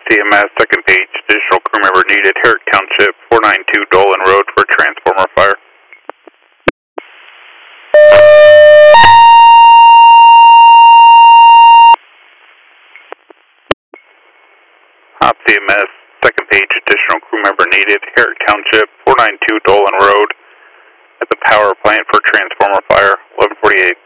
CMS, second page, additional crew member needed, Herrick Township, 492 Dolan Road for transformer fire. CMS, second page, additional crew member needed, Herrick Township, 492 Dolan Road at the power plant for transformer fire, 1148.